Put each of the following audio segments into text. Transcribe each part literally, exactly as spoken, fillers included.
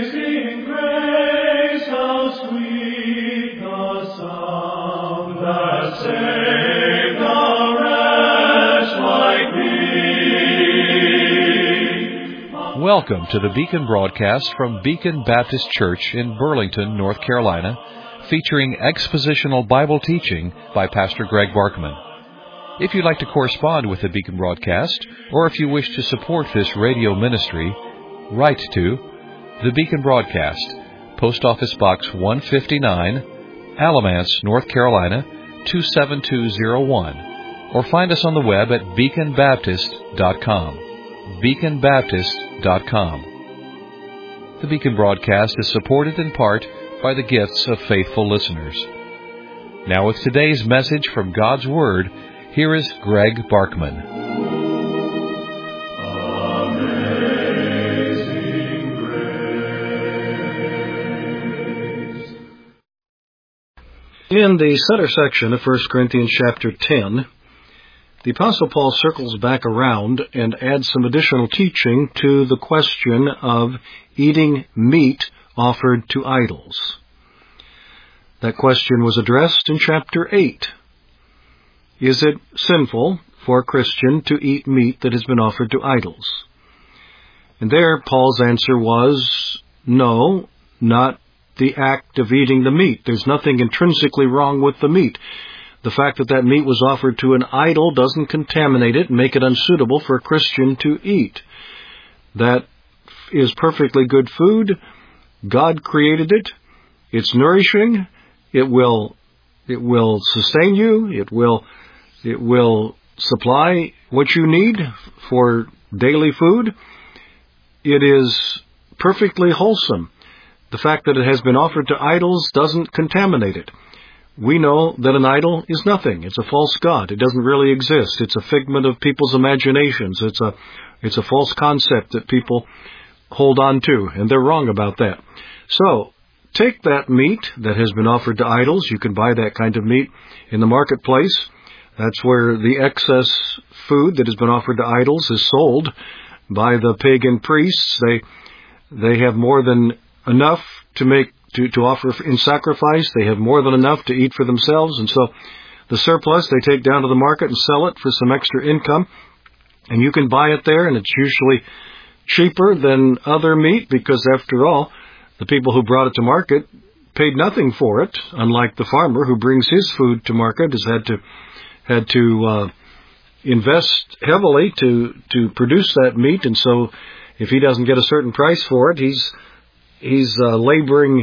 Amazing grace, how sweet the sound that saved a wretch like me. Welcome to the Beacon broadcast from Beacon Baptist Church in Burlington, North Carolina, featuring expositional Bible teaching by Pastor Greg Barkman. If you'd like to correspond with the Beacon broadcast, or if you wish to support this radio ministry, write to the Beacon Broadcast, Post Office Box one fifty-nine, Alamance, North Carolina, two seven two zero one, or find us on the web at beacon baptist dot com. beacon baptist dot com. The Beacon broadcast is supported in part by the gifts of faithful listeners. Now with today's message from God's Word, here is Greg Barkman. Amazing grace. In the center section of First Corinthians chapter ten, the Apostle Paul circles back around and adds some additional teaching to the question of eating meat offered to idols. That question was addressed in chapter eight. Is it sinful for a Christian to eat meat that has been offered to idols? And there Paul's answer was, no, not the act of eating the meat. There's nothing intrinsically wrong with the meat. The fact that that meat was offered to an idol doesn't contaminate it and make it unsuitable for a Christian to eat. That is perfectly good food. God created it. It's nourishing. It will, it will sustain you. It will, it will supply what you need for daily food. It is perfectly wholesome. The fact that it has been offered to idols doesn't contaminate it. We know that an idol is nothing. It's a false god. It doesn't really exist. It's a figment of people's imaginations. It's a, it's a false concept that people hold on to, and they're wrong about that. So, take that meat that has been offered to idols. You can buy that kind of meat in the marketplace. That's where the excess food that has been offered to idols is sold by the pagan priests. They, they have more than enough to make To, to offer in sacrifice. They have more than enough to eat for themselves, and so the surplus they take down to the market and sell it for some extra income, and you can buy it there, and it's usually cheaper than other meat because, after all, the people who brought it to market paid nothing for it, unlike the farmer who brings his food to market has had to had to uh, invest heavily to to produce that meat, and so if he doesn't get a certain price for it, he's He's uh, laboring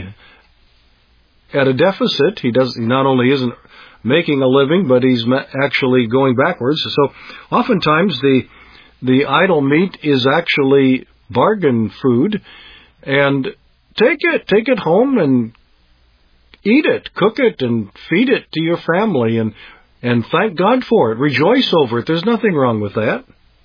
at a deficit. He does. He not only isn't making a living, but he's actually going backwards. So, oftentimes the the idol meat is actually bargain food, and take it, take it home and eat it, cook it, and feed it to your family, and and thank God for it. Rejoice over it. There's nothing wrong with that.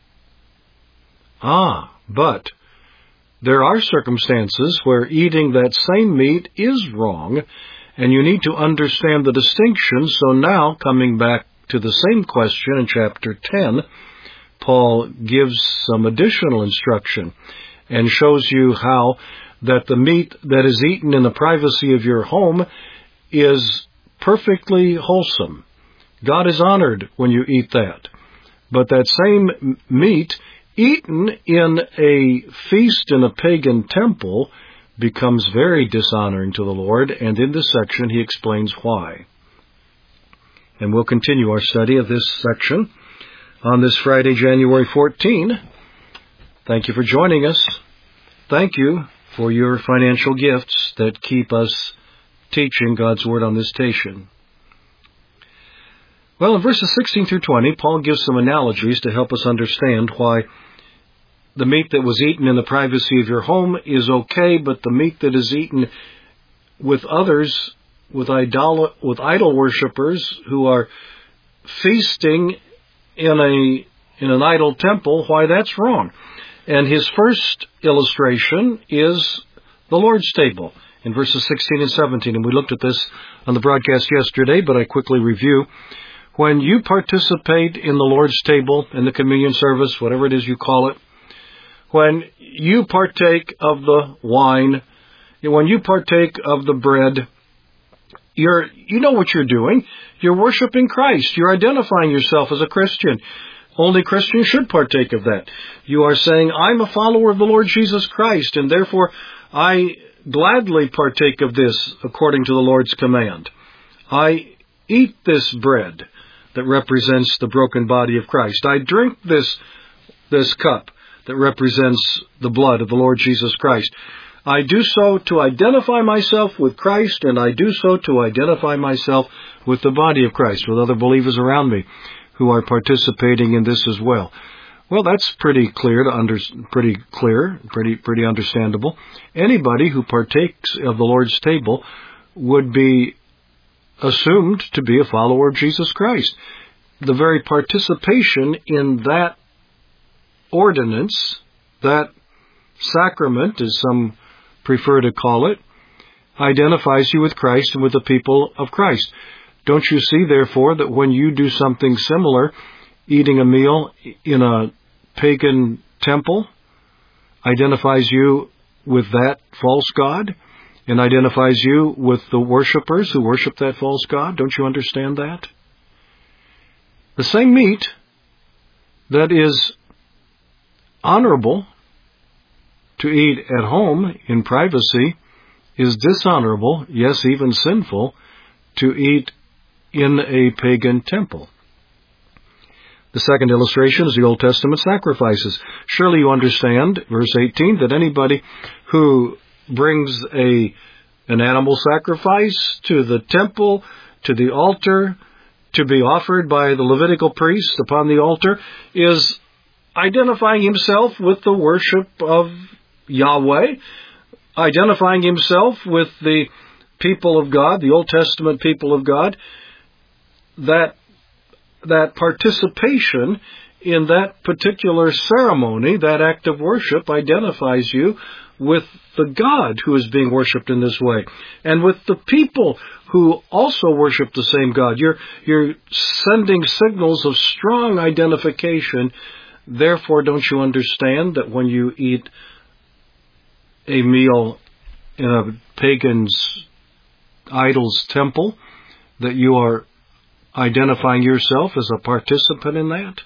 Ah, but there are circumstances where eating that same meat is wrong, and you need to understand the distinction. So now, coming back to the same question in chapter ten, Paul gives some additional instruction and shows you how that the meat that is eaten in the privacy of your home is perfectly wholesome. God is honored when you eat that. But that same meat eaten in a feast in a pagan temple becomes very dishonoring to the Lord, and in this section he explains why. And we'll continue our study of this section on this Friday, January fourteenth. Thank you for joining us. Thank you for your financial gifts that keep us teaching God's Word on this station. Well, in verses sixteen through twenty, Paul gives some analogies to help us understand why the meat that was eaten in the privacy of your home is okay, but the meat that is eaten with others, with idol, with idol worshippers who are feasting in a in an idol temple, why that's wrong. And his first illustration is the Lord's table in verses sixteen and seventeen. And we looked at this on the broadcast yesterday, but I quickly review. When you participate in the Lord's table, in the communion service, whatever it is you call it, when you partake of the wine When you partake of the bread, you're, you know what you're doing. You're worshiping Christ. You're identifying yourself as a Christian. Only Christians should partake of that. You are saying, I'm a follower of the Lord Jesus Christ, and therefore I gladly partake of this according to the Lord's command. I eat this bread that represents the broken body of Christ. I drink this, this cup that represents the blood of the Lord Jesus Christ. I do so to identify myself with Christ, and I do so to identify myself with the body of Christ, with other believers around me who are participating in this as well. Well, that's pretty clear to under, pretty clear, pretty pretty understandable. Anybody who partakes of the Lord's table would be assumed to be a follower of Jesus Christ. The very participation in that ordinance, that sacrament, as some prefer to call it, identifies you with Christ and with the people of Christ. Don't you see, therefore, that when you do something similar, eating a meal in a pagan temple identifies you with that false god and identifies you with the worshipers who worship that false god? Don't you understand that? The same meat that is honorable to eat at home in privacy is dishonorable, yes, even sinful, to eat in a pagan temple. The second illustration is the Old Testament sacrifices. Surely you understand, verse eighteen, that anybody who brings a an animal sacrifice to the temple, to the altar, to be offered by the Levitical priest upon the altar, is identifying himself with the worship of Yahweh, identifying himself with the people of God, the Old Testament people of God. That that participation in that particular ceremony, that act of worship, identifies you with the God who is being worshipped in this way, and with the people who also worship the same God. You're, you're sending signals of strong identification. Therefore, don't you understand that when you eat a meal in a pagan's idol's temple, that you are identifying yourself as a participant in that?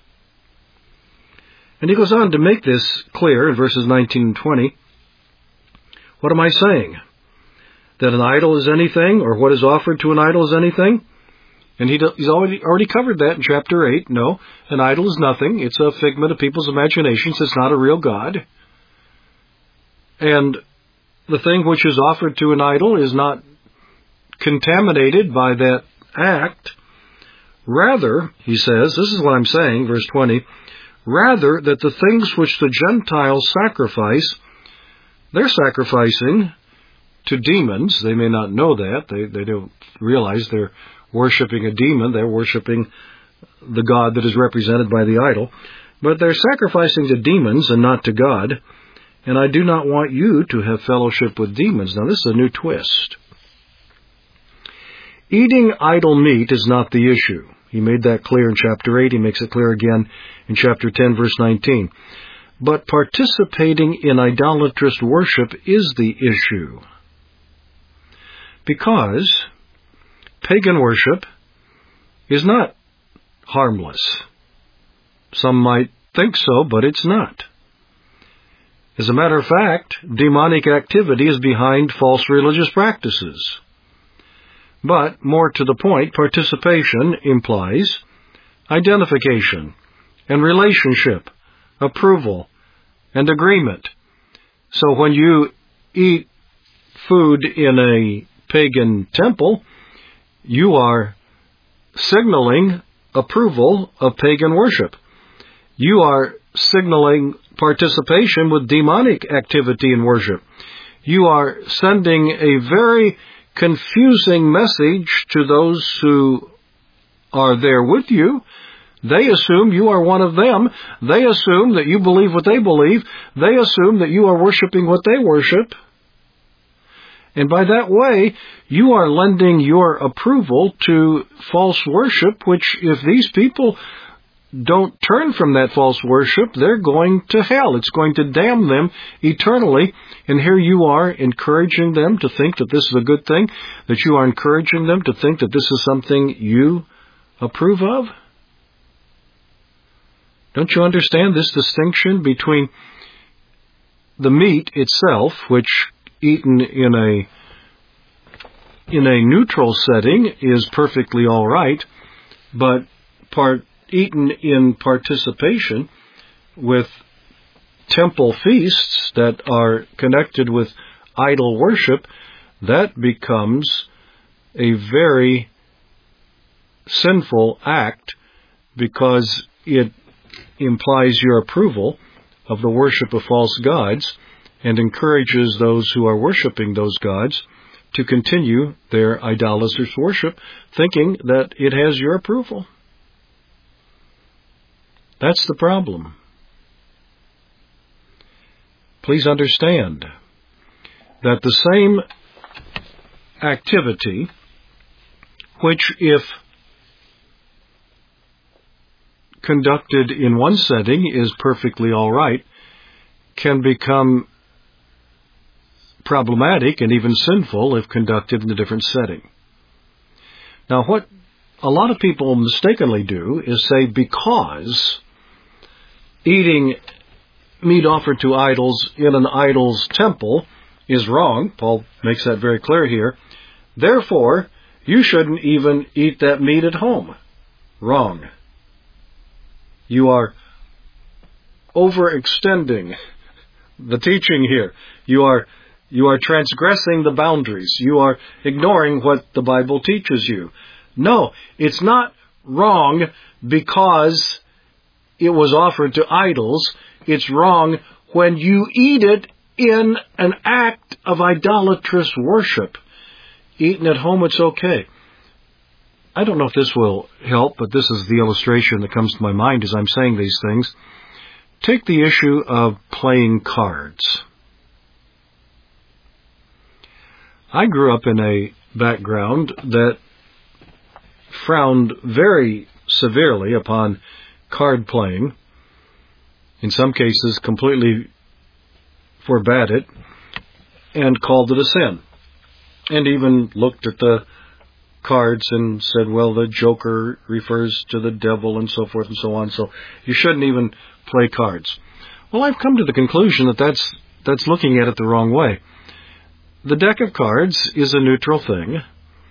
And he goes on to make this clear in verses nineteen and twenty. What am I saying? That an idol is anything, or what is offered to an idol is anything? And he, he's already, already covered that in chapter eight. No, an idol is nothing. It's a figment of people's imaginations. It's not a real God. And the thing which is offered to an idol is not contaminated by that act. Rather, he says, this is what I'm saying, verse twenty, rather that the things which the Gentiles sacrifice, they're sacrificing to demons. They may not know that. They, they don't realize they're worshiping a demon. They're worshiping the God that is represented by the idol. But they're sacrificing to demons and not to God. And I do not want you to have fellowship with demons. Now, this is a new twist. Eating idol meat is not the issue. He made that clear in chapter eight. He makes it clear again in chapter ten, verse nineteen. But participating in idolatrous worship is the issue. Because pagan worship is not harmless. Some might think so, but it's not. As a matter of fact, demonic activity is behind false religious practices. But, more to the point, participation implies identification and relationship, approval, and agreement. So when you eat food in a pagan temple, you are signaling approval of pagan worship. You are signaling participation with demonic activity in worship. You are sending a very confusing message to those who are there with you. They assume you are one of them. They assume that you believe what they believe. They assume that you are worshiping what they worship. And by that way, you are lending your approval to false worship, which if these people don't turn from that false worship, they're going to hell. It's going to damn them eternally. And here you are encouraging them to think that this is a good thing, that you are encouraging them to think that this is something you approve of. Don't you understand this distinction between the meat itself, which eaten in a in a neutral setting is perfectly all right, but part eaten in participation with temple feasts that are connected with idol worship, that becomes a very sinful act because it implies your approval of the worship of false gods and encourages those who are worshiping those gods to continue their idolatrous worship, thinking that it has your approval. That's the problem. Please understand that the same activity, which if conducted in one setting is perfectly all right, can become problematic and even sinful if conducted in a different setting. Now, what a lot of people mistakenly do is say, because eating meat offered to idols in an idol's temple is wrong, Paul makes that very clear here, therefore, you shouldn't even eat that meat at home. Wrong. You are overextending the teaching here. You are you are transgressing the boundaries. You are ignoring what the Bible teaches you. No, it's not wrong because it was offered to idols. It's wrong when you eat it in an act of idolatrous worship. Eaten at home, it's okay. I don't know if this will help, but this is the illustration that comes to my mind as I'm saying these things. Take the issue of playing cards. I grew up in a background that frowned very severely upon card playing. In some cases, completely forbade it and called it a sin. And even looked at the cards and said, well, the joker refers to the devil and so forth and so on, so you shouldn't even play cards. Well, I've come to the conclusion that that's, that's looking at it the wrong way. The deck of cards is a neutral thing.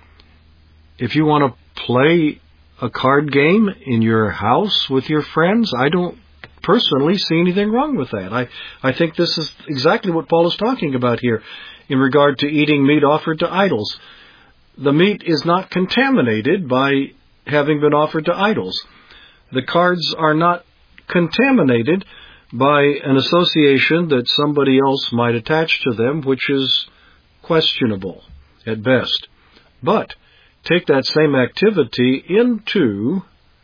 If you want to play a card game in your house with your friends, I don't personally see anything wrong with that. I, I think this is exactly what Paul is talking about here in regard to eating meat offered to idols. The meat is not contaminated by having been offered to idols. The cards are not contaminated by an association that somebody else might attach to them, which is questionable at best. But take that same activity into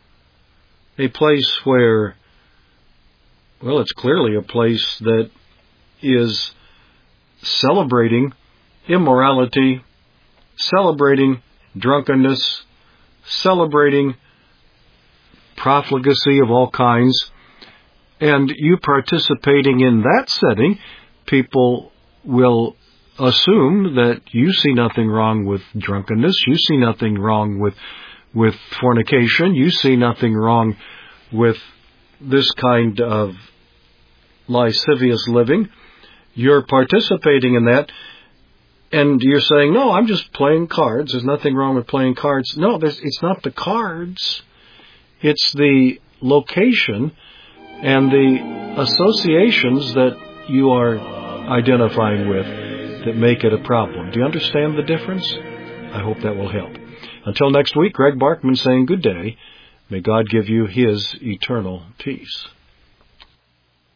a place where, well, it's clearly a place that is celebrating immorality, celebrating drunkenness, celebrating profligacy of all kinds, and you participating in that setting, people will assume that you see nothing wrong with drunkenness, you see nothing wrong with with fornication, you see nothing wrong with this kind of lascivious living. You're participating in that, and you're saying, no, I'm just playing cards. There's nothing wrong with playing cards. No, there's, it's not the cards. It's the location and the associations that you are identifying with that make it a problem. Do you understand the difference? I hope that will help. Until next week, Greg Barkman saying good day. May God give you His eternal peace.